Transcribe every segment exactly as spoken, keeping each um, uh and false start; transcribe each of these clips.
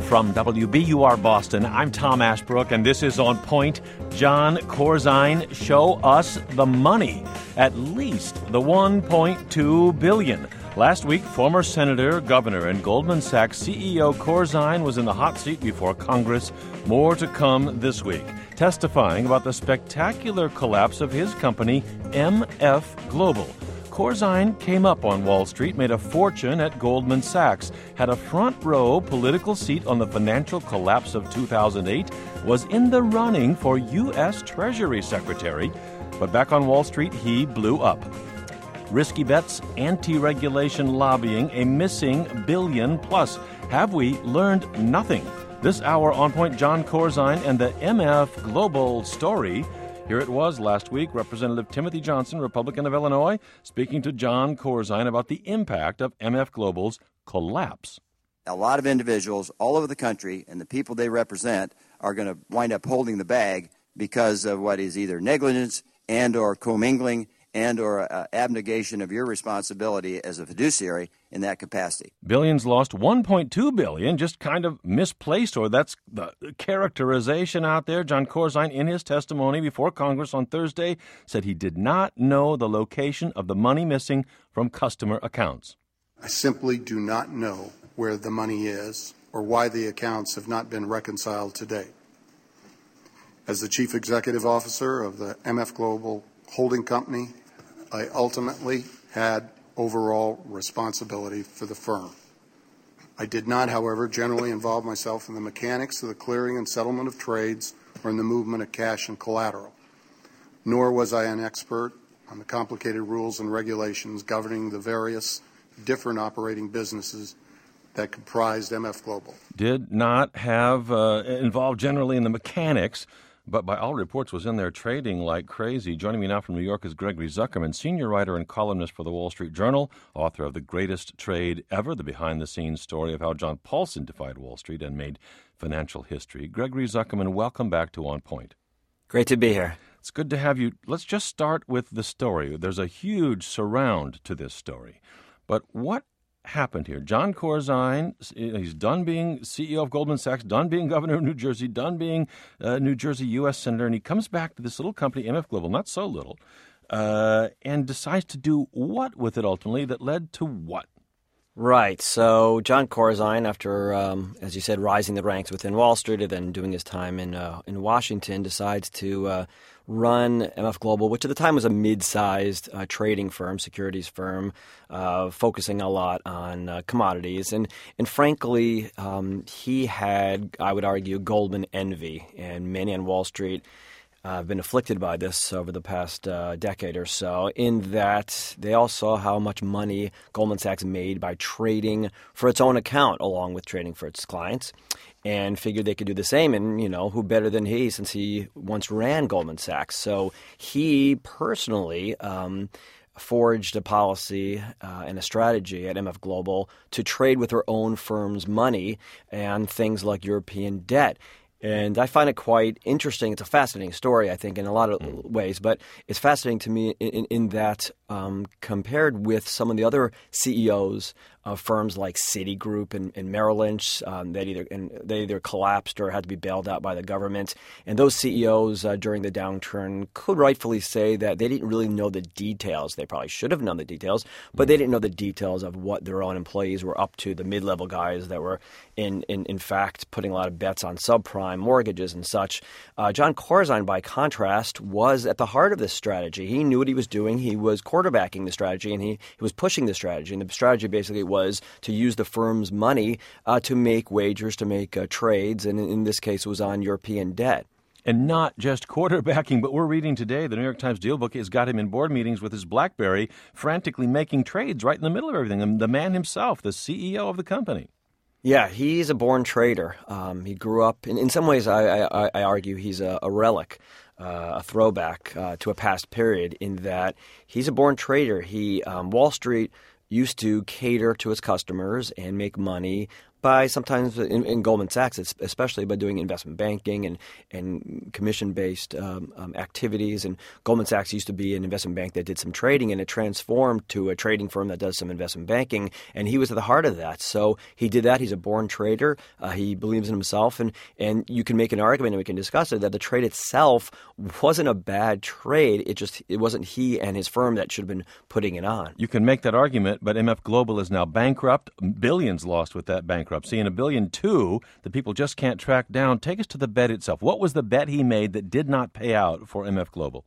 From W B U R Boston, I'm Tom Ashbrook, and this is On Point. Jon Corzine, show us the money. At least the one point two billion dollars. Last week, former Senator, Governor, and Goldman Sachs C E O Corzine was in the hot seat before Congress. More to come this week, testifying about the spectacular collapse of his company, M F Global. Corzine came up on Wall Street, made a fortune at Goldman Sachs, had a front-row political seat on the financial collapse of two thousand eight, was in the running for U S Treasury Secretary, but back on Wall Street, he blew up. Risky bets, anti-regulation lobbying, a missing billion plus. Have we learned nothing? This hour, On Point, Jon Corzine and the M F Global story. Here it was last week, Representative Timothy Johnson, Republican of Illinois, speaking to Jon Corzine about the impact of M F Global's collapse. A lot of individuals all over the country and the people they represent are going to wind up holding the bag because of what is either negligence and or commingling and or uh, abnegation of your responsibility as a fiduciary in that capacity. Billions lost, one point two billion dollars, just kind of misplaced, or that's the characterization out there. Jon Corzine, in his testimony before Congress on Thursday, said he did not know the location of the money missing from customer accounts. I simply do not know where the money is or why the accounts have not been reconciled to date. As the Chief Executive Officer of the M F Global Holding Company, I ultimately had overall responsibility for the firm. I did not, however, generally involve myself in the mechanics of the clearing and settlement of trades or in the movement of cash and collateral, nor was I an expert on the complicated rules and regulations governing the various different operating businesses that comprised M F Global. Did not have uh, involved generally in the mechanics, but by all reports was in there trading like crazy. Joining me now from New York is Gregory Zuckerman, senior writer and columnist for the Wall Street Journal, author of The Greatest Trade Ever, the behind-the-scenes story of how John Paulson defied Wall Street and made financial history. Gregory Zuckerman, welcome back to On Point. Great to be here. It's good to have you. Let's just start with the story. There's a huge surround to this story. But what happened here? Jon Corzine, he's done being C E O of Goldman Sachs, done being governor of New Jersey, done being a New Jersey U S senator, and he comes back to this little company, M F Global, not so little, uh, and decides to do what with it ultimately that led to what? Right. So Jon Corzine, after, um, as you said, rising the ranks within Wall Street and then doing his time in uh, in Washington, decides to uh, run M F Global, which at the time was a mid-sized uh, trading firm, securities firm, uh, focusing a lot on uh, commodities. And, and frankly, um, he had, I would argue, Goldman envy, and many on Wall Street Uh, have been afflicted by this over the past uh, decade or so, in that they all saw how much money Goldman Sachs made by trading for its own account along with trading for its clients, and figured they could do the same. And, you know, who better than he, since he once ran Goldman Sachs. So he personally um, forged a policy uh, and a strategy at M F Global to trade with her own firm's money and things like European debt. And I find it quite interesting. It's a fascinating story, I think, in a lot of ways. But it's fascinating to me in, in that um, compared with some of the other C E Os of firms like Citigroup and, and Merrill Lynch, um, that either and they either collapsed or had to be bailed out by the government. And those C E Os uh, during the downturn could rightfully say that they didn't really know the details. They probably should have known the details, but they didn't know the details of what their own employees were up to, the mid-level guys that were, in, in, in fact, putting a lot of bets on subprime mortgages and such. Uh, Jon Corzine, by contrast, was at the heart of this strategy. He knew what he was doing. He was quarterbacking the strategy, and he, he was pushing the strategy. And the strategy basically was to use the firm's money uh, to make wagers, to make uh, trades, and in, in this case was on European debt. And not just quarterbacking, but we're reading today the New York Times Deal Book has got him in board meetings with his BlackBerry, frantically making trades right in the middle of everything. And the man himself, the C E O of the company. Yeah, he's a born trader. Um, he grew up, in, in some ways I, I, I argue he's a, a relic, uh, a throwback uh, to a past period, in that he's a born trader. He um, Wall Street used to cater to its customers and make money by sometimes in, in Goldman Sachs, especially by doing investment banking and, and commission-based um, um, activities. And Goldman Sachs used to be an investment bank that did some trading, and it transformed to a trading firm that does some investment banking. And he was at the heart of that. So he did that. He's a born trader. Uh, he believes in himself. And, and you can make an argument, and we can discuss it, that the trade itself wasn't a bad trade. It just it wasn't he and his firm that should have been putting it on. You can make that argument, but M F Global is now bankrupt. Billions lost with that bankruptcy, and a billion two that people just can't track down. Take us to the bet itself. What was the bet he made that did not pay out for M F Global?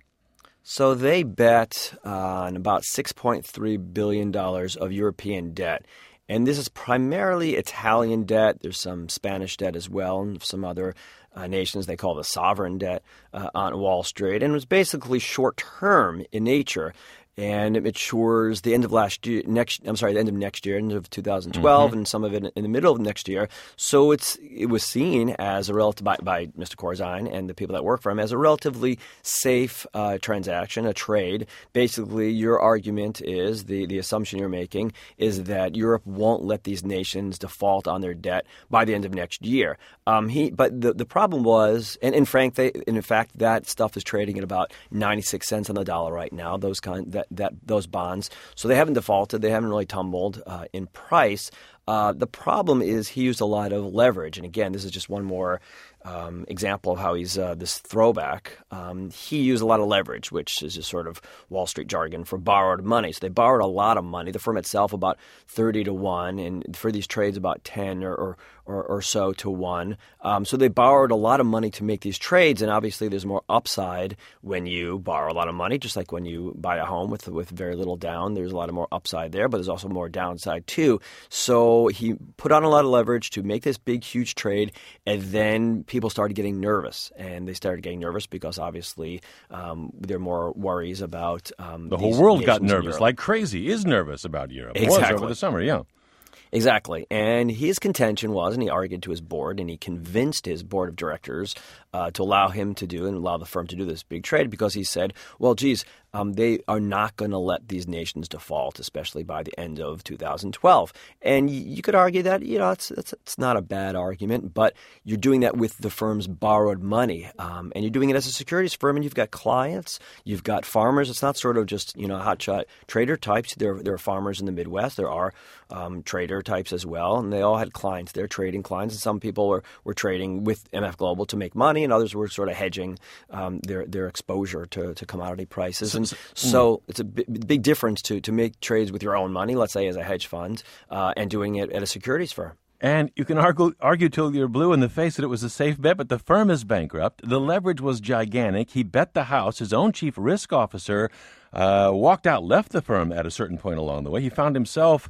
So they bet on about six point three billion dollars of European debt. And this is primarily Italian debt. There's some Spanish debt as well, and some other uh, nations they call the sovereign debt uh, on Wall Street. And it was basically short-term in nature. And it matures the end of last year, next. I'm sorry, the end of next year, end of two thousand twelve, mm-hmm. and some of it in the middle of next year. So it's it was seen as a relative by, by Mister Corzine and the people that work for him as a relatively safe uh, transaction, a trade. Basically, your argument is the the assumption you're making is that Europe won't let these nations default on their debt by the end of next year. Um, he, but the the problem was, and in fact, they, in fact, that stuff is trading at about ninety-six cents on the dollar right now. Those kind that. That those bonds. So they haven't defaulted. They haven't really tumbled uh, in price. Uh, the problem is he used a lot of leverage. And again, this is just one more um, example of how he's uh, this throwback. Um, he used a lot of leverage, which is just sort of Wall Street jargon for borrowed money. So they borrowed a lot of money. The firm itself about thirty to one, and for these trades about ten or or, or, or so to one. Um, so they borrowed a lot of money to make these trades, and obviously there's more upside when you borrow a lot of money, just like when you buy a home with with very little down. There's a lot of more upside there, but there's also more downside too. So he put on a lot of leverage to make this big, huge trade, and then people started getting nervous, and they started getting nervous because obviously um, there are more worries about um, the whole world got nervous, like crazy is nervous about Europe. Exactly. It was over the summer, yeah. Exactly. And his contention was, and he argued to his board, and he convinced his board of directors uh, to allow him to do and allow the firm to do this big trade because he said, well, geez, um, they are not going to let these nations default, especially by the end of two thousand twelve. And you could argue that, you know, it's, it's, it's not a bad argument, but you're doing that with the firm's borrowed money. Um, and you're doing it as a securities firm, and you've got clients, you've got farmers. It's not sort of just, you know, hotshot trader types. There, there are farmers in the Midwest. There are um, trader types as well, and they all had clients. They're trading clients, and some people were, were trading with M F Global to make money, and others were sort of hedging um, their their exposure to, to commodity prices. And so it's a b- big difference to, to make trades with your own money, let's say as a hedge fund, uh, and doing it at a securities firm. And you can argue, argue till you're blue in the face that it was a safe bet, but the firm is bankrupt. The leverage was gigantic. He bet the house. His own chief risk officer uh, walked out, left the firm at a certain point along the way. He found himself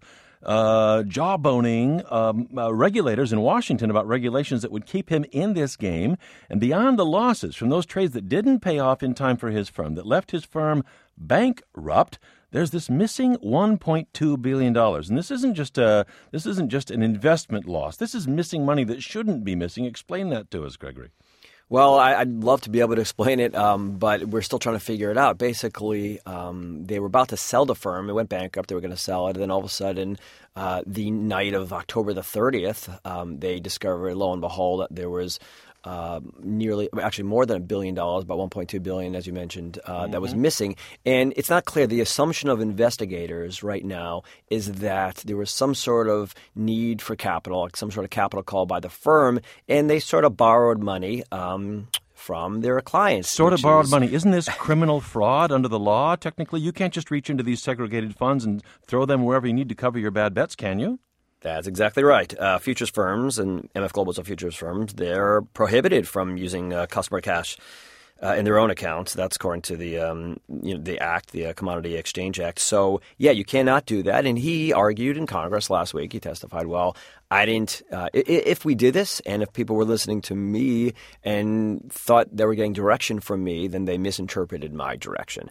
uh, jawboning um, uh, regulators in Washington about regulations that would keep him in this game. And beyond the losses from those trades that didn't pay off in time for his firm, that left his firm bankrupt, there's this missing one point two billion dollars. And this isn't just a this isn't just an investment loss. This is missing money that shouldn't be missing. Explain that to us, Gregory. Well, I, I'd love to be able to explain it, um, but we're still trying to figure it out. Basically, um, they were about to sell the firm. It went bankrupt. They were going to sell it. And then all of a sudden, uh, the night of October the thirtieth, um, they discovered, lo and behold, that there was Uh, nearly, actually more than a billion dollars, about one point two billion dollars, as you mentioned, uh, mm-hmm. that was missing. And it's not clear. The assumption of investigators right now is that there was some sort of need for capital, some sort of capital call by the firm, and they sort of borrowed money um, from their clients. Sort of borrowed is, money. Isn't this criminal fraud under the law? Technically, you can't just reach into these segregated funds and throw them wherever you need to cover your bad bets, can you? That's exactly right. Uh, futures firms, and M F Global is a futures firms, they're prohibited from using uh, customer cash uh, in their own accounts. That's according to the um, you know, the Act, the uh, Commodity Exchange Act. So, yeah, you cannot do that. And he argued in Congress last week, he testified, well, I didn't uh, – if we did this and if people were listening to me and thought they were getting direction from me, then they misinterpreted my direction.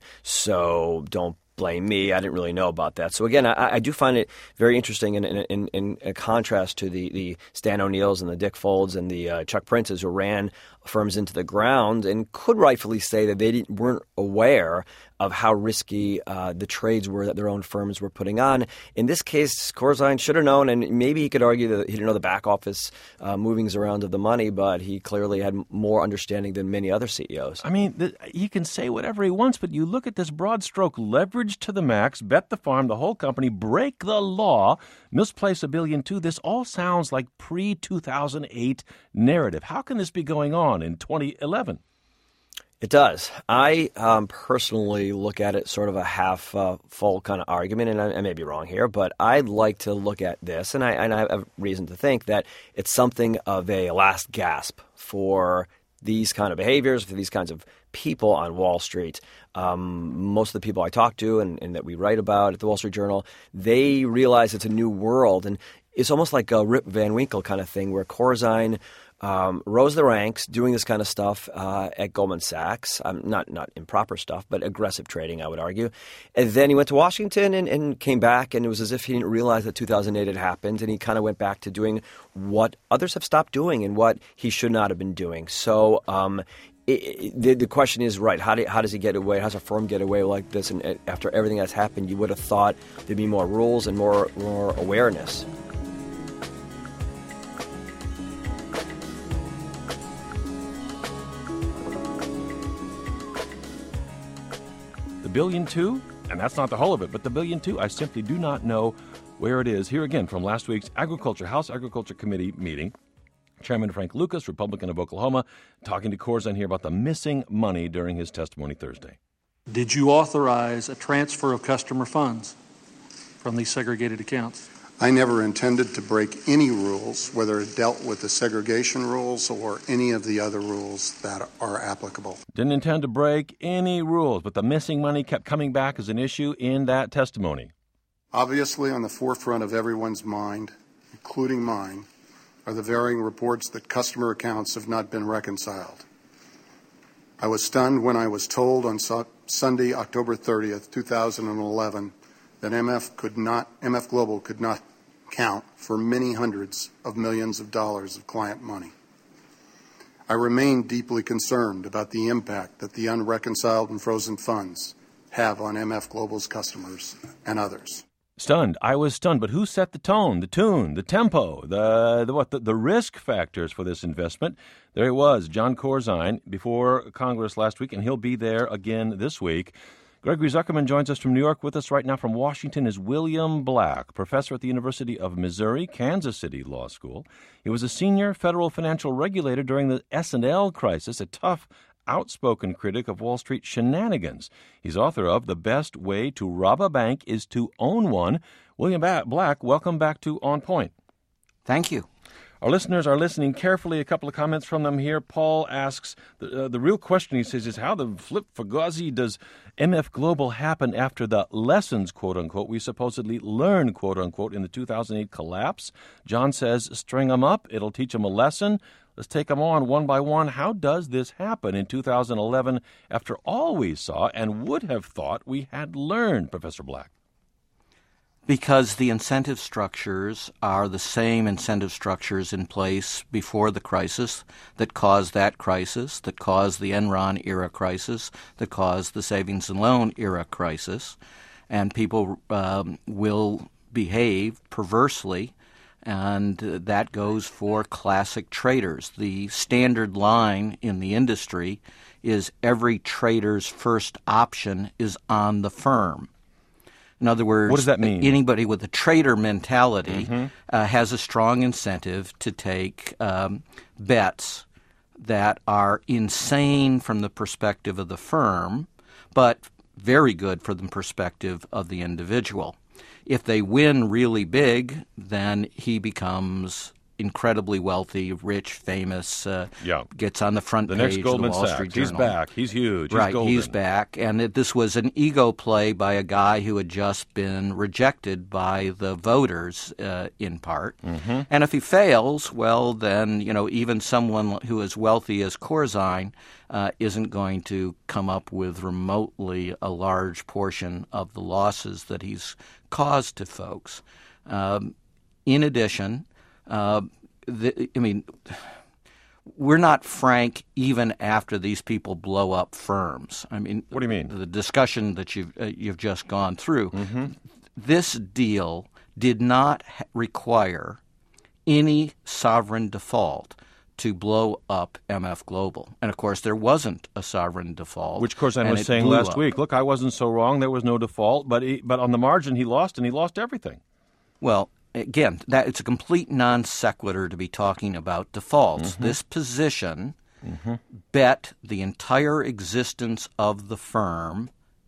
So don't blame me. I didn't really know about that. So again, I, I do find it very interesting in, in, in, in a contrast to the, the Stan O'Neills and the Dick Folds and the uh, Chuck Princes who ran firms into the ground and could rightfully say that they didn't, weren't aware of how risky uh, the trades were that their own firms were putting on. In this case, Corzine should have known, and maybe he could argue that he didn't know the back office uh, movings around of the money, but he clearly had more understanding than many other C E Os. I mean, the, he can say whatever he wants, but you look at this broad stroke: leverage to the max, bet the farm, the whole company, break the law, misplace a billion too. This all sounds like pre two thousand eight narrative. How can this be going on in twenty eleven? It does. I um, personally look at it sort of a half uh, full kind of argument, and I, I may be wrong here, but I'd like to look at this, and I, and I have reason to think that it's something of a last gasp for these kind of behaviors, for these kinds of people on Wall Street. Um, most of the people I talk to and, and that we write about at the Wall Street Journal, they realize it's a new world, and it's almost like a Rip Van Winkle kind of thing where Corzine Um, rose the ranks doing this kind of stuff uh, at Goldman Sachs. Um, not not improper stuff, but aggressive trading, I would argue. And then he went to Washington and, and came back, and it was as if he didn't realize that two thousand eight had happened, and he kind of went back to doing what others have stopped doing and what he should not have been doing. So um, it, it, the, the question is, right, how, do, how does he get away? How does a firm get away like this? And uh, after everything that's happened, you would have thought there'd be more rules and more more awareness. Billion two, and that's not the whole of it, but the billion two, I simply do not know where it is. Here again from last week's Agriculture, House Agriculture Committee meeting, Chairman Frank Lucas, Republican of Oklahoma, talking to Corzine here about the missing money during his testimony Thursday. Did you authorize a transfer of customer funds from these segregated accounts? I never intended to break any rules, whether it dealt with the segregation rules or any of the other rules that are applicable. Didn't intend to break any rules, but the missing money kept coming back as an issue in that testimony. Obviously, on the forefront of everyone's mind, including mine, are the varying reports that customer accounts have not been reconciled. I was stunned when I was told on so- Sunday, October thirtieth, two thousand eleven, that M F could not, M F Global could not count for many hundreds of millions of dollars of client money. I remain deeply concerned about the impact that the unreconciled and frozen funds have on M F Global's customers and others. Stunned. I was stunned. But who set the tone, the tune, the tempo, the the what the, the risk factors for this investment? There he was, John Corzine, before Congress last week, and he'll be there again this week. Gregory Zuckerman joins us from New York. With us right now from Washington is William Black, professor at the University of Missouri, Kansas City Law School. He was a senior federal financial regulator during the S and L crisis, a tough, outspoken critic of Wall Street shenanigans. He's author of The Best Way to Rob a Bank is to Own One. William Black, welcome back to On Point. Thank you. Our listeners are listening carefully. A couple of comments from them here. Paul asks, the, uh, the real question, he says, is how the flip fugazi does M F Global happen after the lessons, quote-unquote, we supposedly learned, quote-unquote, in the two thousand eight collapse? John says, string them up. It'll teach them a lesson. Let's take them on one by one. How does this happen in two thousand eleven after all we saw and would have thought we had learned, Professor Black? Because the incentive structures are the same incentive structures in place before the crisis that caused that crisis, that caused the Enron era crisis, that caused the savings and loan era crisis. And people um, will behave perversely, and that goes for classic traders. The standard line in the industry is every trader's first option is on the firm. In other words, what does that mean? Anybody with a trader mentality mm-hmm. uh, has a strong incentive to take um, bets that are insane from the perspective of the firm, but very good from the perspective of the individual. If they win really big, then he becomes incredibly wealthy, rich, famous, uh, yeah. gets on the front the page next Goldman of the Wall Sachs. Street Journal. He's back. He's huge. He's right, golden. he's back. And it, this was an ego play by a guy who had just been rejected by the voters uh, in part. Mm-hmm. And if he fails, well, then, you know, even someone who is wealthy as Corzine uh, isn't going to come up with remotely a large portion of the losses that he's caused to folks. Um, in addition, Uh, the, I mean, we're not frank even after these people blow up firms. I mean, what do you mean? The discussion that you've uh, you've just gone through. Mm-hmm. This deal did not ha- require any sovereign default to blow up M F Global. And, of course, there wasn't a sovereign default. Which, of course, I was saying last up. week, look, I wasn't so wrong. There was no default. But he, but on the margin, he lost, and he lost everything. Well, again, that it's a complete non sequitur to be talking about defaults. Mm-hmm. This position mm-hmm. bet the entire existence of the firm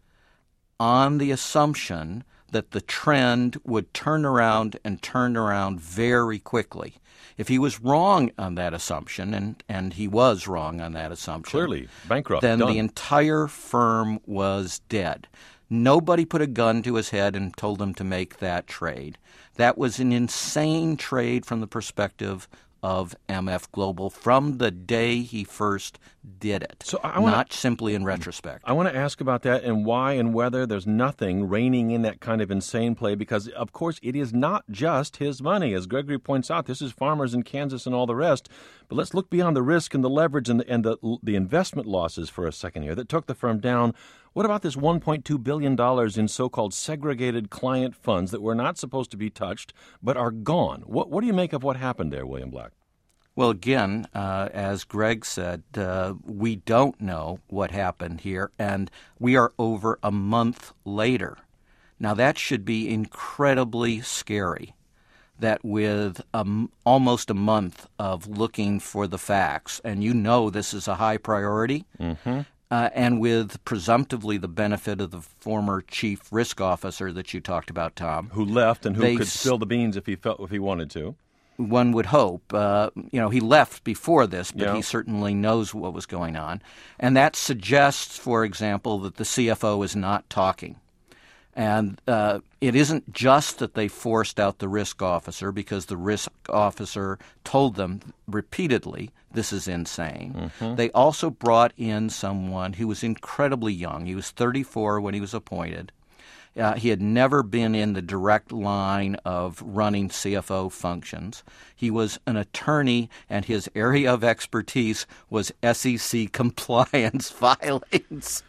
on the assumption that the trend would turn around and turn around very quickly. If he was wrong on that assumption, and, and he was wrong on that assumption, clearly bankrupt, then done. The entire firm was dead. Nobody put a gun to his head and told him to make that trade. That was an insane trade from the perspective of M F Global from the day he first did it, so I wanna, not simply in retrospect. I want to ask about that and why and whether there's nothing reining in that kind of insane play because, of course, it is not just his money. As Gregory points out, this is farmers in Kansas and all the rest. But let's look beyond the risk and the leverage and the, and the, the investment losses for a second here that took the firm down. What about this one point two billion dollars in so-called segregated client funds that were not supposed to be touched but are gone? What, what do you make of what happened there, William Black? Well, again, uh, as Greg said, uh, we don't know what happened here, and we are over a month later. Now, that should be incredibly scary, that with um, almost a month of looking for the facts, and you know this is a high priority, mm-hmm. uh, and with presumptively the benefit of the former chief risk officer that you talked about, Tom. Who left and who they could spill the beans if he felt if he wanted to. One would hope. Uh, you know, he left before this, but yeah. he certainly knows what was going on. And that suggests, for example, that the C F O is not talking. And uh, it isn't just that they forced out the risk officer because the risk officer told them repeatedly, this is insane. Mm-hmm. They also brought in someone who was incredibly young. He was thirty-four when he was appointed. Uh, he had never been in the direct line of running C F O functions. He was an attorney, and his area of expertise was S E C compliance filings.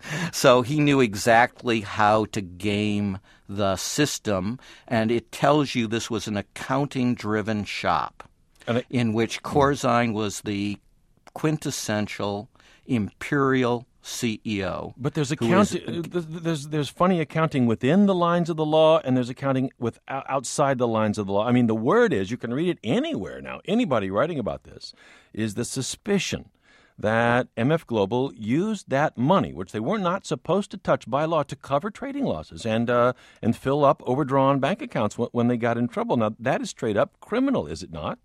So he knew exactly how to game the system, and it tells you this was an accounting-driven shop it, in which Corzine was the quintessential imperial C E O. But there's accounting. Is, there's there's funny accounting within the lines of the law, and there's accounting with outside the lines of the law. I mean, the word is, you can read it anywhere now. Anybody writing about this is the suspicion that M F Global used that money, which they were not supposed to touch by law, to cover trading losses and uh, and fill up overdrawn bank accounts when, when they got in trouble. Now that is straight up criminal, is it not?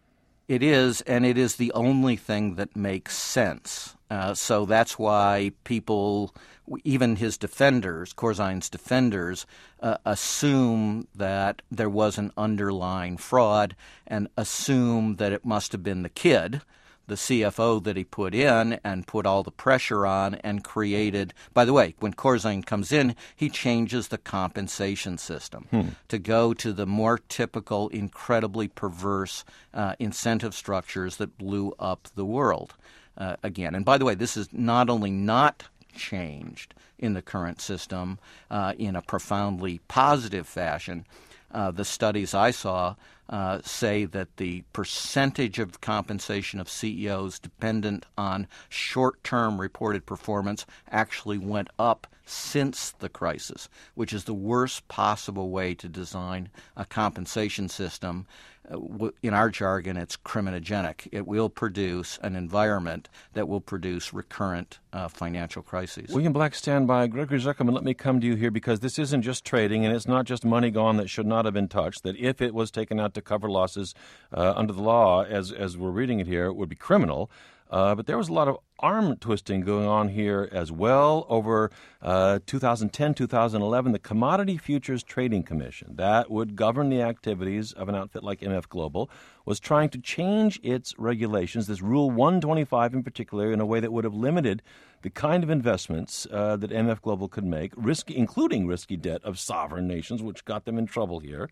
It is, and it is the only thing that makes sense. Uh, so that's why people, even his defenders, Corzine's defenders, uh, assume that there was an underlying fraud and assume that it must have been the kid, the C F O that he put in and put all the pressure on and created. By the way, when Corzine comes in, he changes the compensation system hmm. to go to the more typical, incredibly perverse uh, incentive structures that blew up the world uh, again. And by the way, this is not only not changed in the current system uh, in a profoundly positive fashion. Uh, the studies I saw uh, say that the percentage of compensation of C E Os dependent on short-term reported performance actually went up since the crisis, which is the worst possible way to design a compensation system. Uh, in our jargon, it's criminogenic. It will produce an environment that will produce recurrent uh, financial crises. William Black, stand by. Gregory Zuckerman, let me come to you here because this isn't just trading and it's not just money gone that should not have been touched, that if it was taken out to cover losses uh, under the law, as, as we're reading it here, it would be criminal. Uh, but there was a lot of arm twisting going on here as well over uh, two thousand ten, two thousand eleven. The Commodity Futures Trading Commission, that would govern the activities of an outfit like M F Global, was trying to change its regulations, this Rule one twenty-five in particular, in a way that would have limited the kind of investments uh, that M F Global could make, risky, including risky debt of sovereign nations, which got them in trouble here.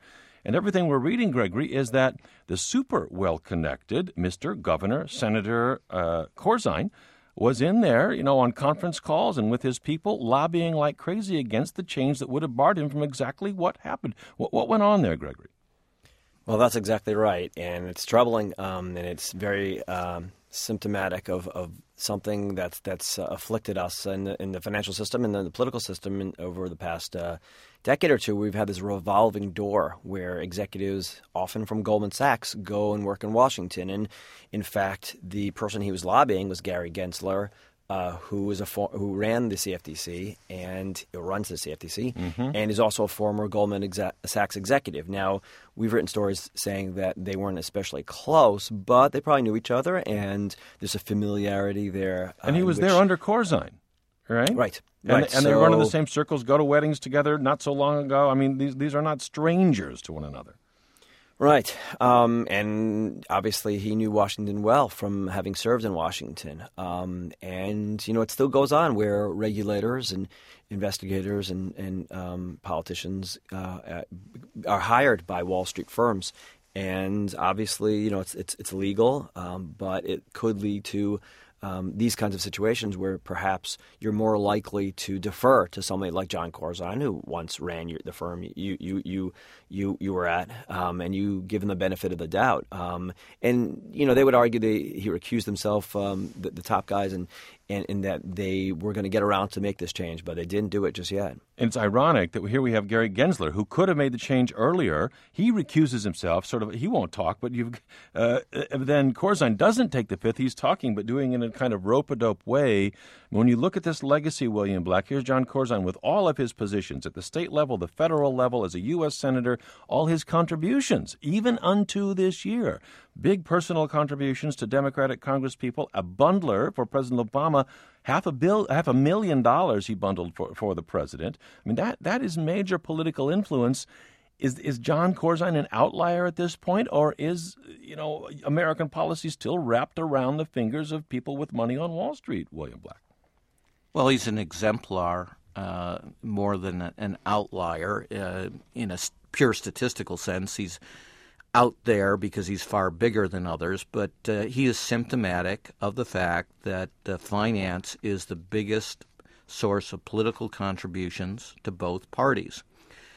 And everything we're reading, Gregory, is that the super well-connected Mister Governor, Senator uh, Corzine, was in there, you know, on conference calls and with his people lobbying like crazy against the change that would have barred him from exactly what happened. What, what went on there, Gregory? Well, that's exactly right, and it's troubling, um, and it's very um, symptomatic of, of something that's that's uh, afflicted us in the, in the financial system and the political system in, over the past uh, decade or two. We've had this revolving door where executives, often from Goldman Sachs, go and work in Washington. And in fact, the person he was lobbying was Gary Gensler, uh, who is a for, who ran the C F T C and runs the C F T C, mm-hmm. and is also a former Goldman exa- Sachs executive. Now, we've written stories saying that they weren't especially close, but they probably knew each other, and there's a familiarity there. And he uh, was which, there under Corzine, right? Right. And, right. and so, they run in the same circles, go to weddings together not so long ago. I mean, these these are not strangers to one another. Right. Um, and obviously he knew Washington well from having served in Washington. Um, and, you know, it still goes on where regulators and investigators and, and um, politicians uh, are hired by Wall Street firms. And obviously, you know, it's it's, it's legal, um, but it could lead to Um, these kinds of situations where perhaps you're more likely to defer to somebody like John Corzine, who once ran your, the firm you you you you you were at, um, and you give him the benefit of the doubt. Um, and you know they would argue that he recused himself, um, the, the top guys, and, and and that they were going to get around to make this change, but they didn't do it just yet. And it's ironic that here we have Gary Gensler, who could have made the change earlier. He recuses himself, sort of. He won't talk, but you've uh, then Corzine doesn't take the fifth. He's talking, but doing it in a kind of rope-a-dope way. When you look at this legacy, William Black, here's John Corzine with all of his positions at the state level, the federal level, as a U S senator, all his contributions, even unto this year. Big personal contributions to Democratic congresspeople, a bundler for President Obama, half a bill, half a million dollars he bundled for, for the president. I mean, that that is major political influence. Is is John Corzine an outlier at this point, or is, you know, American policy still wrapped around the fingers of people with money on Wall Street, William Black? Well, he's an exemplar uh, more than an outlier. Uh, in a pure statistical sense, he's out there because he's far bigger than others, but uh, he is symptomatic of the fact that uh, finance is the biggest source of political contributions to both parties.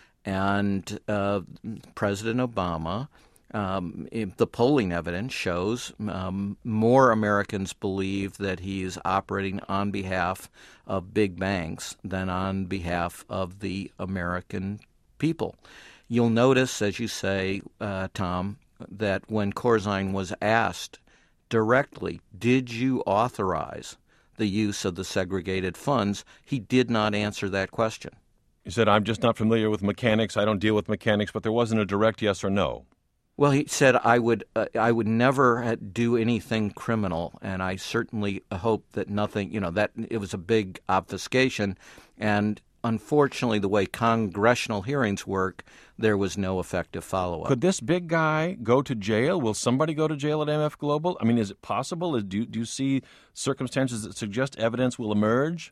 And uh, President Obama, um, the polling evidence shows um, more Americans believe that he is operating on behalf of big banks than on behalf of the American people. You'll notice, as you say, uh, Tom, that when Corzine was asked directly, did you authorize the use of the segregated funds, he did not answer that question. He said, I'm just not familiar with mechanics. I don't deal with mechanics, but there wasn't a direct yes or no. Well, he said, I would uh, I would never do anything criminal, and I certainly hope that nothing, you know, that it was a big obfuscation. And unfortunately, the way congressional hearings work, there was no effective follow-up. Could this big guy go to jail? Will somebody go to jail at M F Global? I mean, is it possible? Do, do you see circumstances that suggest evidence will emerge?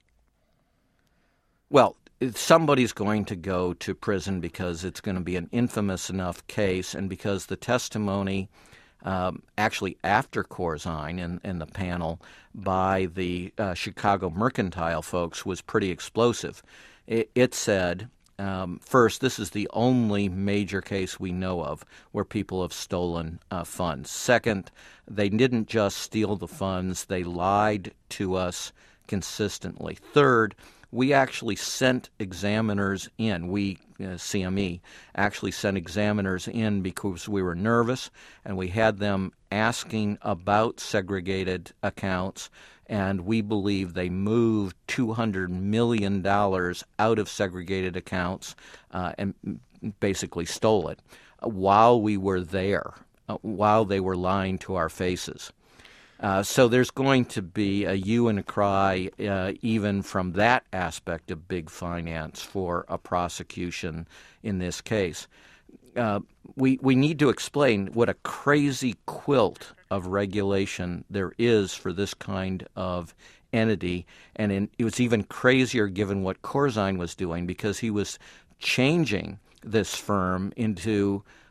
Well, somebody's going to go to prison because it's going to be an infamous enough case, and because the testimony um, actually after Corzine in, in the panel by the uh, Chicago Mercantile folks was pretty explosive. It, it said, um, first, this is the only major case we know of where people have stolen uh, funds. Second, they didn't just steal the funds, they lied to us consistently. Third, we actually sent examiners in, we, uh, C M E, actually sent examiners in because we were nervous, and we had them asking about segregated accounts, and we believe they moved two hundred million dollars out of segregated accounts uh, and basically stole it uh, while we were there, uh, while they were lying to our faces. Uh, so there's going to be a hue and a cry uh, even from that aspect of big finance for a prosecution in this case. Uh, we we need to explain what a crazy quilt of regulation there is for this kind of entity, and in, it was even crazier given what Corzine was doing, because he was changing this firm into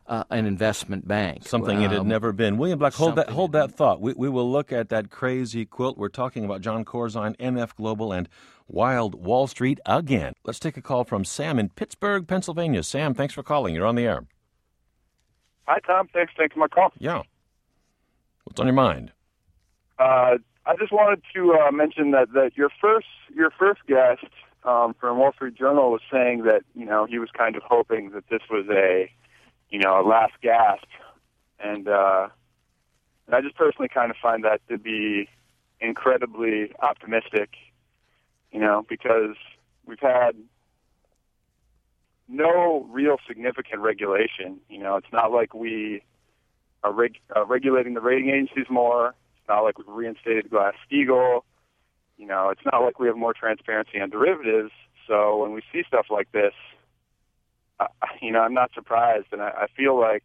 uh, an investment bank. Something um, it had never been. William Black, hold that hold that thought. We, we will look at that crazy quilt. We're talking about Jon Corzine, M F Global, and Wild Wall Street again. Let's take a call from Sam in Pittsburgh, Pennsylvania. Sam, thanks for calling. You're on the air. Hi, Tom. Thanks for taking my call. Yeah. What's on your mind? Uh, I just wanted to uh, mention that, that your first your first guest um, from Wall Street Journal was saying that, you know, he was kind of hoping that this was a, you know, a last gasp. And, uh, and I just personally kind of find that to be incredibly optimistic, you know, because we've had no real significant regulation. You know, it's not like we are reg- uh, regulating the rating agencies more. It's not like we've reinstated Glass-Steagall. You know, it's not like we have more transparency on derivatives. So when we see stuff like this, uh, you know, I'm not surprised, and I, I feel like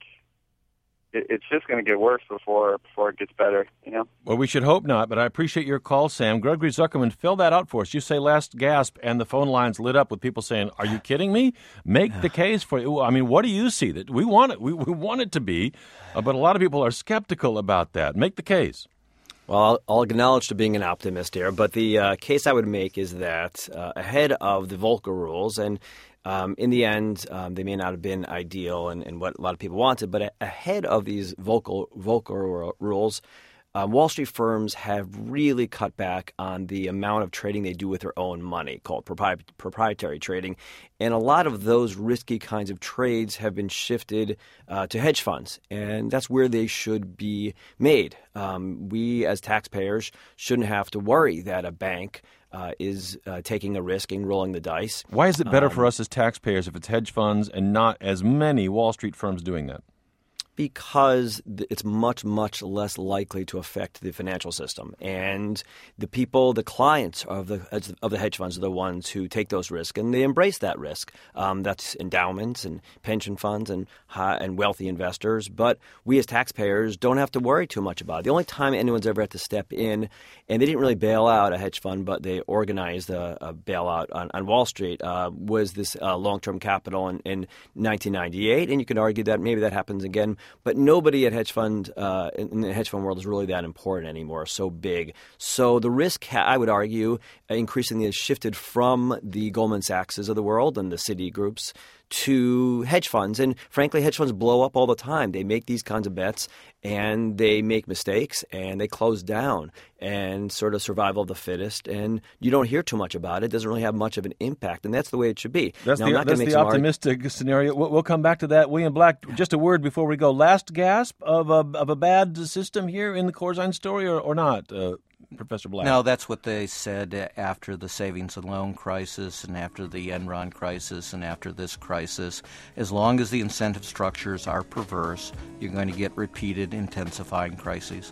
it, it's just going to get worse before before it gets better. You know. Well, we should hope not. But I appreciate your call, Sam. Gregory Zuckerman, fill that out for us. You say last gasp, and the phone lines lit up with people saying, "Are you kidding me? Make the case for it." I mean, what do you see that we want it? We, we want it to be, uh, but a lot of people are skeptical about that. Make the case. Well, I'll, I'll acknowledge to being an optimist here, but the uh, case I would make is that uh, ahead of the Volcker rules, and um, in the end, um, they may not have been ideal and, and what a lot of people wanted, but ahead of these Volcker, Volcker rules, Um, Wall Street firms have really cut back on the amount of trading they do with their own money, called propri- proprietary trading. And a lot of those risky kinds of trades have been shifted uh, to hedge funds. And that's where they should be made. Um, we as taxpayers shouldn't have to worry that a bank uh, is uh, taking a risk and rolling the dice. Why is it better um, for us as taxpayers if it's hedge funds and not as many Wall Street firms doing that? Because it's much, much less likely to affect the financial system. And the people, the clients of the of the hedge funds are the ones who take those risks, and they embrace that risk. Um, that's endowments and pension funds and high, and wealthy investors. But we as taxpayers don't have to worry too much about it. The only time anyone's ever had to step in, and they didn't really bail out a hedge fund, but they organized a, a bailout on, on Wall Street, uh, was this uh, long-term capital in, in nineteen ninety-eight. And you can argue that maybe that happens again. But nobody at hedge fund uh, in the hedge fund world is really that important anymore, so big. So the risk, I would argue, increasingly has shifted from the Goldman Sachses of the world and the Citigroups to hedge funds. And frankly, hedge funds blow up all the time. They make these kinds of bets, and they make mistakes, and they close down, and sort of survival of the fittest. And you don't hear too much about it. It doesn't really have much of an impact, and that's the way it should be. That's now, the, I'm not that's make the some optimistic arg- scenario. We'll, we'll come back to that. William Black, just a word before we go. Last gasp of a, of a bad system here in the Corzine story, or, or not? Uh, Professor Black? No, that's what they said after the savings and loan crisis and after the Enron crisis and after this crisis. As long as the incentive structures are perverse, you're going to get repeated intensifying crises.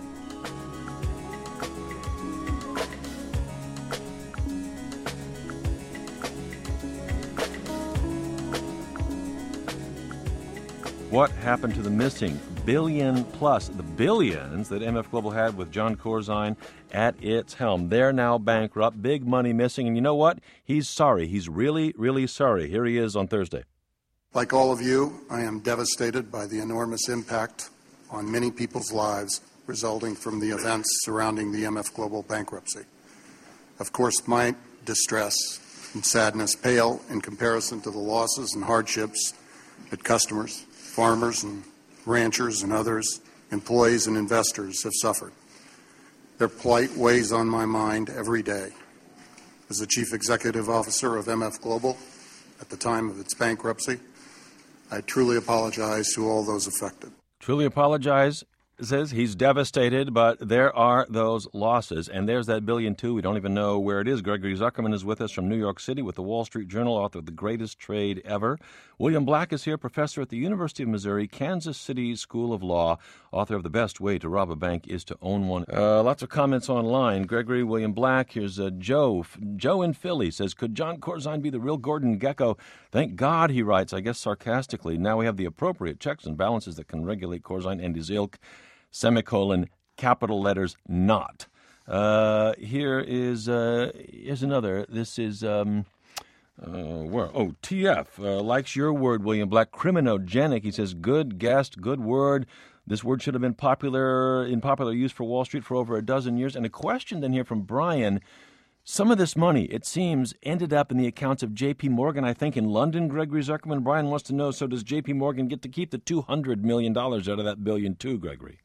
What happened to the missing billion plus, the billions that M F Global had with Jon Corzine at its helm? They're now bankrupt, big money missing, and you know what? He's sorry. He's really, really sorry. Here he is on Thursday. Like all of you, I am devastated by the enormous impact on many people's lives resulting from the events surrounding the M F Global bankruptcy. Of course, my distress and sadness pale in comparison to the losses and hardships that customers, farmers and ranchers and others, employees and investors have suffered. Their plight weighs on my mind every day. As the Chief Executive Officer of M F Global at the time of its bankruptcy, I truly apologize to all those affected. Truly apologize, says he's devastated, but there are those losses. And there's that billion, too. We don't even know where it is. Gregory Zuckerman is with us from New York City with the Wall Street Journal, author of The Greatest Trade Ever. William Black is here, professor at the University of Missouri, Kansas City School of Law, author of The Best Way to Rob a Bank is to Own One. Uh, lots of comments online. Gregory, William Black. Here's uh, Joe. Joe in Philly says, could Jon Corzine be the real Gordon Gekko? Thank God, he writes, I guess sarcastically. Now we have the appropriate checks and balances that can regulate Corzine and his ilk. Semicolon, capital letters, not. Uh, here is uh, here's another. This is um, Uh, where? Oh, T F uh, likes your word, William Black. Criminogenic. He says, good guest, good word. This word should have been popular in popular use for Wall Street for over a dozen years. And a question then here from Brian. Some of this money, it seems, ended up in the accounts of J P. Morgan, I think, in London, Gregory Zuckerman. Brian wants to know, so does J P. Morgan get to keep the two hundred million dollars out of that billion too, Gregory?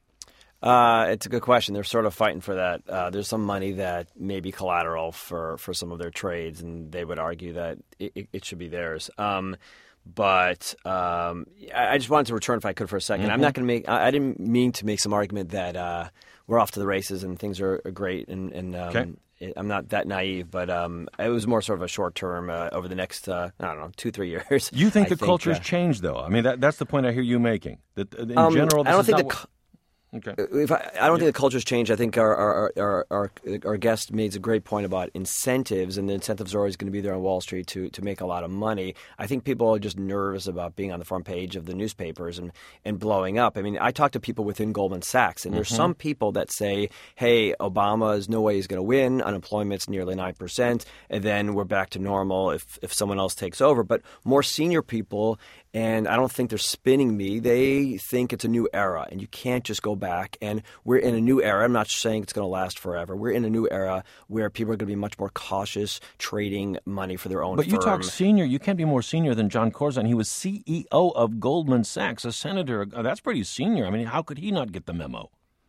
Uh, it's a good question. They're sort of fighting for that. Uh, there's some money that may be collateral for, for some of their trades, and they would argue that it, it should be theirs. Um, but um, I just wanted to return, if I could, for a second. Mm-hmm. I'm not going to make. I, I didn't mean to make some argument that uh, we're off to the races and things are, are great. And, and um, okay. it, I'm not that naive, but um, it was more sort of a short term uh, over the next uh, I don't know two three years. You think I the think, culture's uh, changed, though? I mean, that, that's the point I hear you making. That in um, general, this I don't is think not the. What... Okay. If I, I don't yeah. think the culture's changed. I think our our, our our our guest made a great point about incentives, and the incentives are always going to be there on Wall Street to, to make a lot of money. I think people are just nervous about being on the front page of the newspapers and, and blowing up. I mean, I talk to people within Goldman Sachs, and there's mm-hmm. some people that say, hey, Obama is no way he's going to win. Unemployment's nearly nine percent, and then we're back to normal if, if someone else takes over. But more senior people, and I don't think they're spinning me, they think it's a new era, and you can't just go back. And we're in a new era. I'm not saying it's going to last forever. We're in a new era where people are going to be much more cautious trading money for their own But firm. you talk senior. You can't be more senior than John Corzine. He was C E O of Goldman Sachs, a senator. That's pretty senior. I mean, how could he not get the memo?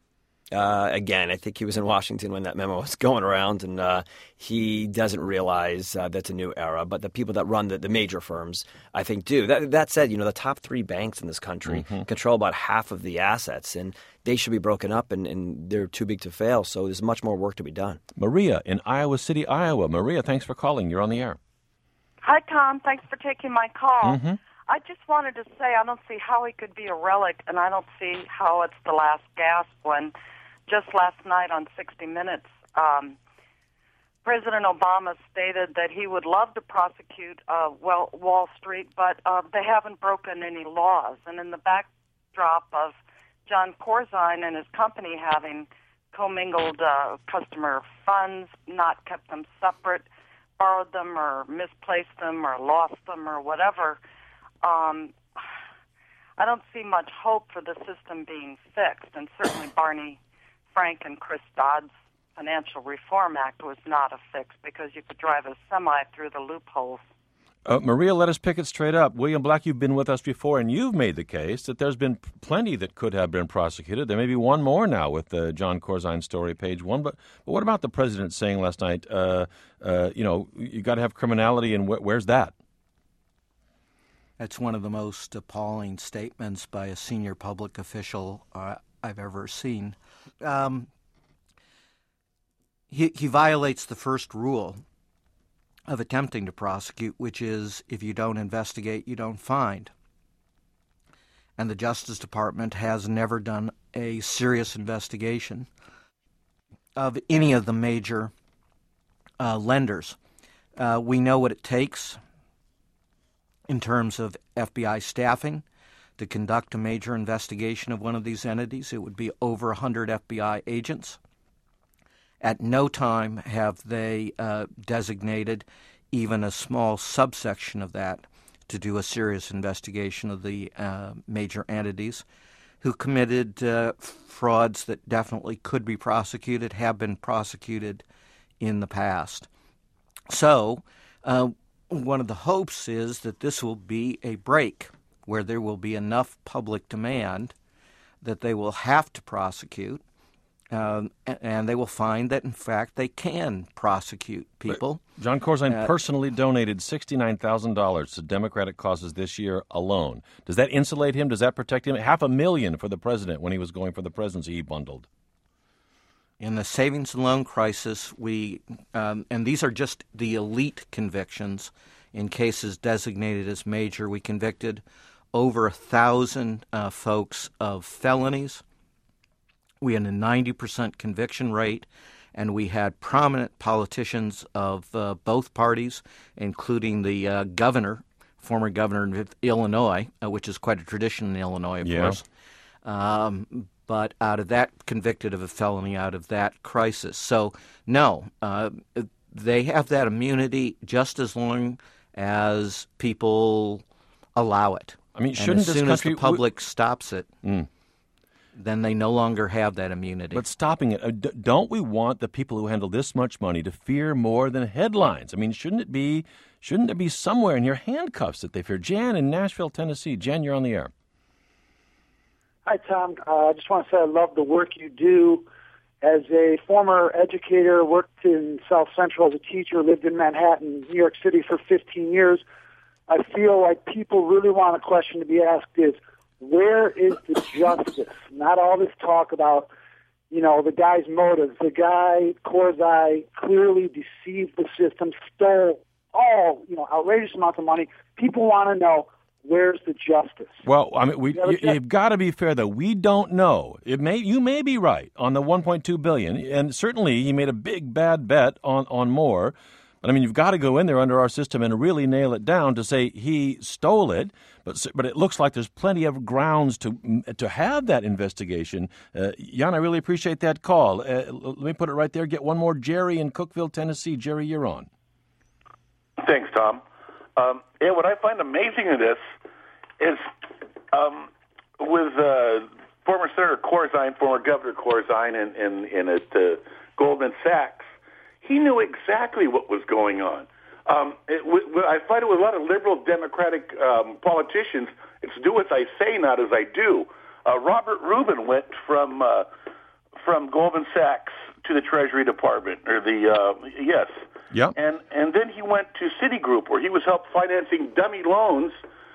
Uh, again, I think he was in Washington when that memo was going around, and uh, he doesn't realize uh, that's a new era. But the people that run the, the major firms, I think, do. That, that said, you know, the top three banks in this country mm-hmm. control about half of the assets, and they should be broken up, and, and they're too big to fail. So there's much more work to be done. Maria in Iowa City, Iowa. Maria, thanks for calling. You're on the air. Hi, Tom. Thanks for taking my call. Mm-hmm. I just wanted to say I don't see how he could be a relic, and I don't see how it's the last gasp when just last night on sixty minutes, um, President Obama stated that he would love to prosecute uh, well, Wall Street, but uh, they haven't broken any laws. And in the backdrop of John Corzine and his company having commingled uh, customer funds, not kept them separate, borrowed them or misplaced them or lost them or whatever, um, I don't see much hope for the system being fixed. And certainly Barney Frank and Chris Dodd's Financial Reform Act was not a fix because you could drive a semi through the loopholes. Uh, Maria, let us pick it straight up. William Black, you've been with us before, and you've made the case that there's been plenty that could have been prosecuted. There may be one more now with the John Corzine story, page one. But, but what about the president saying last night, uh, uh, you know, you got to have criminality, and wh- where's that? That's one of the most appalling statements by a senior public official uh, I've ever seen. Um, he, he violates the first rule of attempting to prosecute, which is if you don't investigate, you don't find. And the Justice Department has never done a serious investigation of any of the major uh, lenders. Uh, we know what it takes in terms of F B I staffing to conduct a major investigation of one of these entities. It would be over one hundred F B I agents. At no time have they uh, designated even a small subsection of that to do a serious investigation of the uh, major entities who committed uh, frauds that definitely could be prosecuted, have been prosecuted in the past. So uh, one of the hopes is that this will be a break where there will be enough public demand that they will have to prosecute, um, and they will find that, in fact, they can prosecute people. But John Corzine uh, personally donated sixty-nine thousand dollars to Democratic causes this year alone. Does that insulate him? Does that protect him? Half a million for the president when he was going for the presidency, he bundled. In the savings and loan crisis, we, um, and these are just the elite convictions, in cases designated as major, we convicted over a thousand uh, folks of felonies. We had a ninety percent conviction rate, and we had prominent politicians of uh, both parties, including the uh, governor, former governor of Illinois, uh, which is quite a tradition in Illinois, of yeah. course. Um, but out of that, convicted of a felony out of that crisis. So, no, uh, they have that immunity just as long as people allow it. I mean, and shouldn't as this soon country as the public w- stops it, mm. then they no longer have that immunity. But stopping it, uh, d- don't we want the people who handle this much money to fear more than headlines? I mean, shouldn't it be? Shouldn't it be somewhere in your handcuffs that they fear? Jan in Nashville, Tennessee. Jan, you're on the air. Hi, Tom. Uh, I just want to say I love the work you do. As a former educator, worked in South Central as a teacher, lived in Manhattan, New York City for fifteen years. I feel like people really want a question to be asked is, where is the justice? Not all this talk about, you know, the guy's motives. The guy, Korzai, clearly deceived the system, stole all, you know, outrageous amounts of money. People want to know, where's the justice? Well, I mean, we, you, you've got to be fair, though. We don't know. It may you may be right on the one point two billion dollars, and certainly he made a big bad bet on on Moore. But I mean, you've got to go in there under our system and really nail it down to say he stole it. But but it looks like there's plenty of grounds to to have that investigation. Uh, Jan, I really appreciate that call. Uh, let me put it right there. Get one more. Jerry in Cookeville, Tennessee. Jerry, you're on. Thanks, Tom. Um, yeah, what I find amazing in this is um, with uh, former Senator Corzine, former Governor Corzine, and in, in, in at uh, Goldman Sachs, he knew exactly what was going on. Um, it, w- I find it with a lot of liberal Democratic um, politicians, it's do as I say, not as I do. Uh, Robert Rubin went from uh, from Goldman Sachs to the Treasury Department, or the uh, yes. Yeah. And and then he went to Citigroup, where he was help financing dummy loans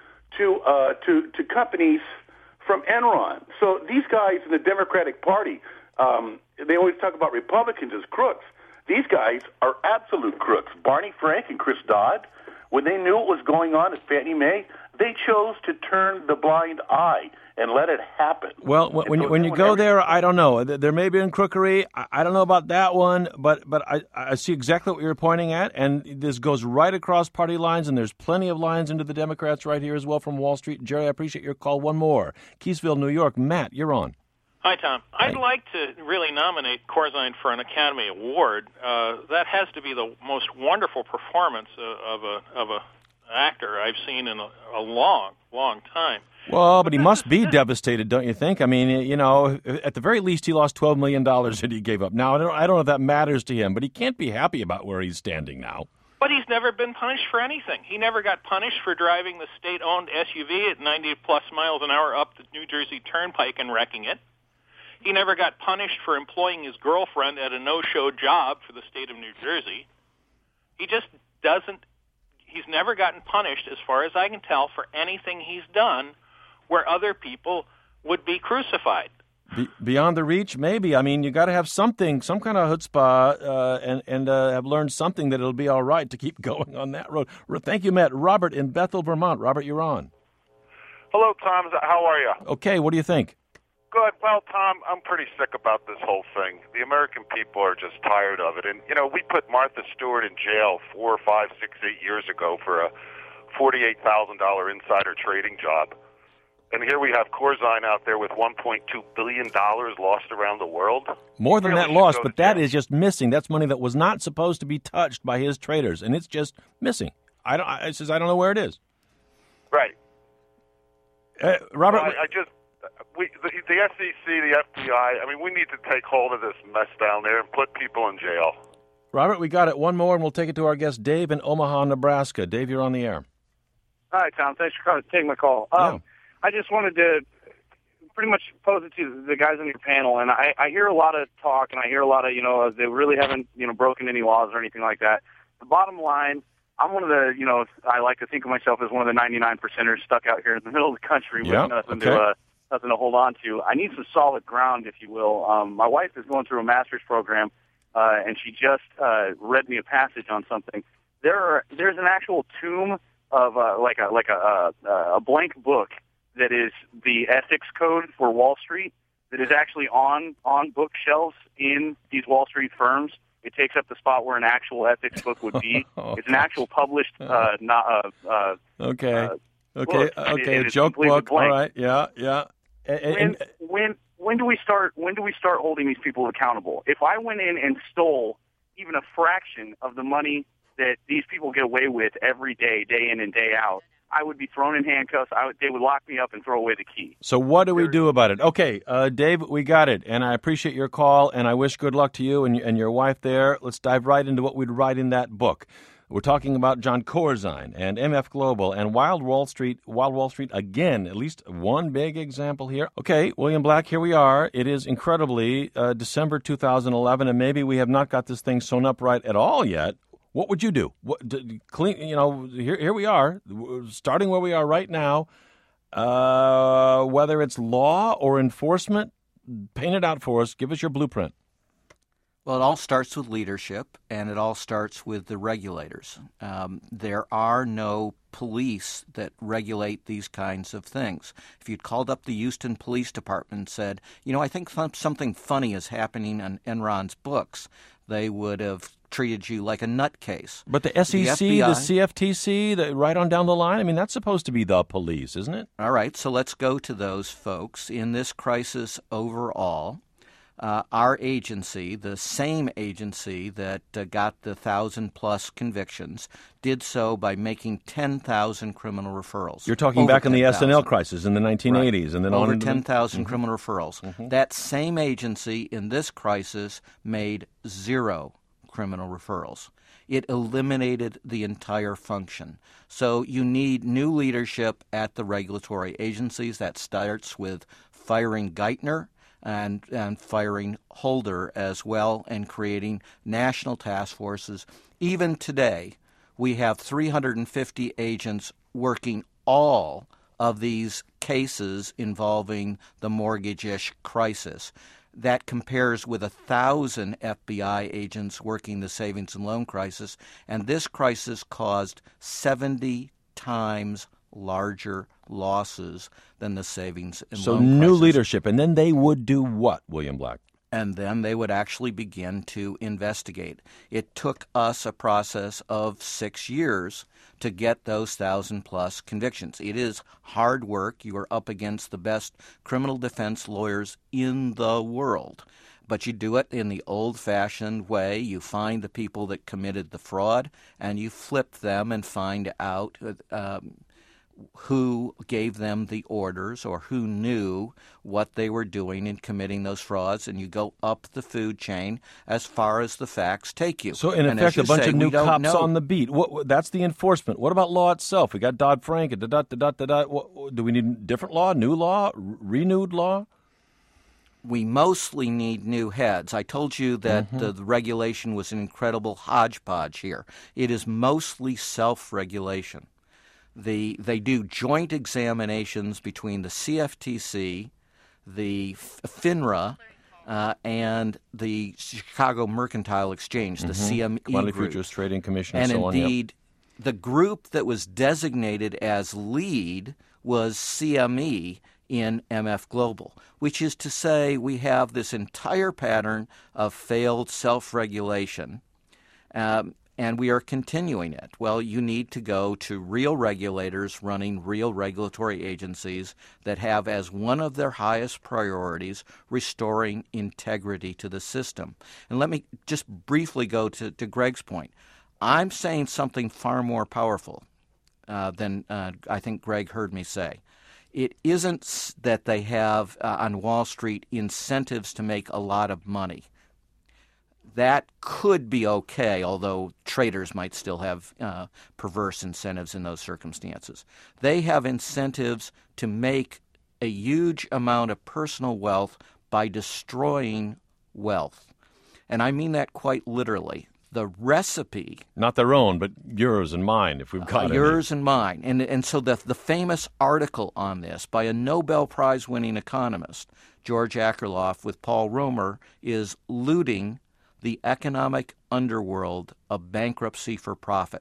to uh, to to companies from Enron. So these guys in the Democratic Party, um, they always talk about Republicans as crooks. These guys are absolute crooks. Barney Frank and Chris Dodd, when they knew what was going on at Fannie Mae, they chose to turn the blind eye and let it happen. Well, when, when, so you, when you go every- there, I don't know. There may be in crookery. I, I don't know about that one, but but I, I see exactly what you're pointing at, and this goes right across party lines, and there's plenty of lines into the Democrats right here as well from Wall Street. Jerry, I appreciate your call. One more. Keysville, New York. Matt, you're on. Hi, Tom. I'd Hi. like to really nominate Corzine for an Academy Award. Uh, that has to be the most wonderful performance uh, of a of a actor I've seen in a, a long, long time. Well, but he must be devastated, don't you think? I mean, you know, at the very least, he lost twelve million dollars that he gave up. Now, I don't, I don't know if that matters to him, but he can't be happy about where he's standing now. But he's never been punished for anything. He never got punished for driving the state-owned S U V at ninety plus miles an hour up the New Jersey Turnpike and wrecking it. He never got punished for employing his girlfriend at a no-show job for the state of New Jersey. He just doesn't, he's never gotten punished, as far as I can tell, for anything he's done where other people would be crucified. Be, beyond the reach, maybe. I mean, you got to have something, some kind of chutzpah, uh, and, and uh, have learned something that it'll be all right to keep going on that road. Thank you, Matt. Robert in Bethel, Vermont. Robert, you're on. Hello, Tom. How are you? Okay, what do you think? Good. Well, Tom, I'm pretty sick about this whole thing. The American people are just tired of it. And, you know, we put Martha Stewart in jail four, five, six, eight years ago for a forty-eight thousand dollars insider trading job. And here we have Corzine out there with one point two billion dollars lost around the world. More than really that lost, go but to that jail. is just missing. That's money that was not supposed to be touched by his traders, and it's just missing. I don't. I, it says I don't know where it is. Right. Uh, Robert, Well, I, I just we the, the S E C, the F B I. I mean, we need to take hold of this mess down there and put people in jail. Robert, we got it. One more, and we'll take it to our guest, Dave in Omaha, Nebraska. Dave, you're on the air. Hi, Tom. Thanks for taking my call. Um, Yeah. I just wanted to pretty much pose it to the guys on your panel, and I, I hear a lot of talk, and I hear a lot of, you know, they really haven't, you know, broken any laws or anything like that. The bottom line, I'm one of the, you know, I like to think of myself as one of the ninety-nine percenters stuck out here in the middle of the country Yeah, with nothing okay. to uh, nothing to hold on to. I need some solid ground, if you will. Um, my wife is going through a master's program, uh, and she just uh, read me a passage on something. There are there's an actual tomb of uh, like a like a, a a blank book that is the ethics code for Wall Street that is actually on on bookshelves in these Wall Street firms. It takes up the spot where an actual ethics book would be. Oh, it's an actual published, uh, not, uh, uh, Okay. uh, okay. book, and okay. it- it is Joke completely book. All blank. right. Yeah. Yeah. And, when and- when when do we start when do we start holding these people accountable? If I went in and stole even a fraction of the money that these people get away with every day, day in and day out, I would be thrown in handcuffs. I would, they would lock me up and throw away the key. So what do we do about it? Okay, uh, Dave, we got it, and I appreciate your call, and I wish good luck to you and, and your wife there. Let's dive right into what we'd write in that book. We're talking about Jon Corzine and M F Global and Wild Wall Street. Wild Wall Street, again, at least one big example here. Okay, William Black, here we are. It is incredibly uh, December two thousand eleven, and maybe we have not got this thing sewn up right at all yet. What would you do? What, d- clean, you know, here, here we are, starting where we are right now. Uh, whether it's law or enforcement, paint it out for us. Give us your blueprint. Well, it all starts with leadership, and it all starts with the regulators. Um, there are no police that regulate these kinds of things. If you'd called up the Houston Police Department and said, you know, I think th- something funny is happening on Enron's books, they would have treated you like a nutcase. But the S E C, the, the C F T C, the, right on down the line, I mean, that's supposed to be the police, isn't it? All right, so let's go to those folks. In this crisis overall, Uh, our agency, the same agency that uh, got the thousand-plus convictions, did so by making ten thousand criminal referrals. You're talking Over back in the S N L ten thousand. crisis in the nineteen eighties. Right. and then Over on into ten thousand the... criminal referrals. Mm-hmm. That same agency in this crisis made zero criminal referrals. It eliminated the entire function. So you need new leadership at the regulatory agencies. That starts with firing Geithner, And, and firing Holder as well, and creating national task forces. Even today, we have three hundred fifty agents working all of these cases involving the mortgage-ish crisis. That compares with one thousand F B I agents working the savings and loan crisis, and this crisis caused seventy times larger losses than the savings and so loan crisis. So new leadership, and then they would do what, William Black? And then they would actually begin to investigate. It took us a process of six years to get those thousand-plus convictions. It is hard work. You are up against the best criminal defense lawyers in the world. But you do it in the old-fashioned way. You find the people that committed the fraud, and you flip them and find out um, who gave them the orders or who knew what they were doing in committing those frauds, and you go up the food chain as far as the facts take you. So, in and effect, a bunch say, of new cops know. on the beat. What, that's the enforcement. What about law itself? We got Dodd-Frank, and da-da-da-da-da. Do we need different law, new law, renewed law? We mostly need new heads. I told you that mm-hmm. the, the regulation was an incredible hodgepodge here. It is mostly self-regulation. The, they do joint examinations between the C F T C, the FINRA, uh, and the Chicago Mercantile Exchange, the mm-hmm. C M E Commodity group. Futures Trading Commission, and and so indeed, on, yep. the group that was designated as lead was C M E in M F Global, which is to say we have this entire pattern of failed self-regulation. Um, And we are continuing it. Well, you need to go to real regulators running real regulatory agencies that have as one of their highest priorities restoring integrity to the system. And let me just briefly go to, to Greg's point. I'm saying something far more powerful uh, than uh, I think Greg heard me say. It isn't that they have uh, on Wall Street incentives to make a lot of money. That could be okay, although traders might still have uh, perverse incentives in those circumstances. They have incentives to make a huge amount of personal wealth by destroying wealth. And I mean that quite literally. The recipe... Not their own, but yours and mine, if we've got uh, it. Yours and mine. And, and so the, the famous article on this by a Nobel Prize-winning economist, George Akerlof, with Paul Romer, is Looting the Economic Underworld of Bankruptcy for Profit.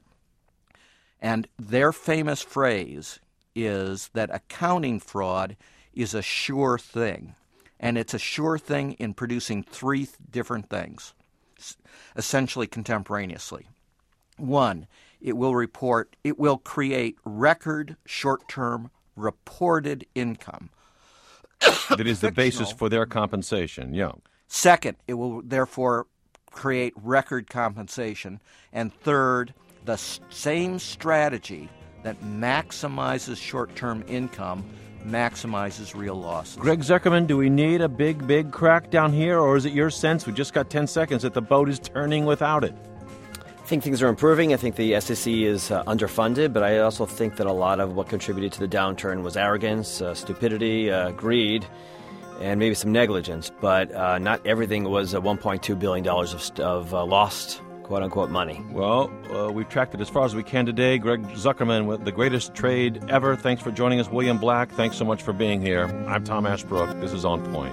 And their famous phrase is that accounting fraud is a sure thing. And it's a sure thing in producing three different things, essentially contemporaneously. One, it will report, it will create record short-term reported income. That is the basis for their compensation, yeah. Second, it will therefore create record compensation. And third, the s- same strategy that maximizes short-term income maximizes real losses. Greg Zuckerman, do we need a big, big crackdown here, or is it your sense, we just got ten seconds, that the boat is turning without it? I think things are improving. I think the S E C is uh, underfunded, but I also think that a lot of what contributed to the downturn was arrogance, uh, stupidity, uh, greed, and maybe some negligence. But uh, not everything was uh, one point two billion dollars of, of uh, lost, quote-unquote, money. Well, uh, we've tracked it as far as we can today. Greg Zuckerman with the greatest trade ever. Thanks for joining us. William Black, thanks so much for being here. I'm Tom Ashbrook. This is On Point.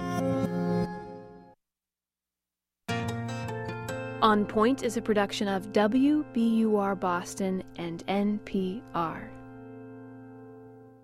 On Point is a production of W B U R Boston and N P R.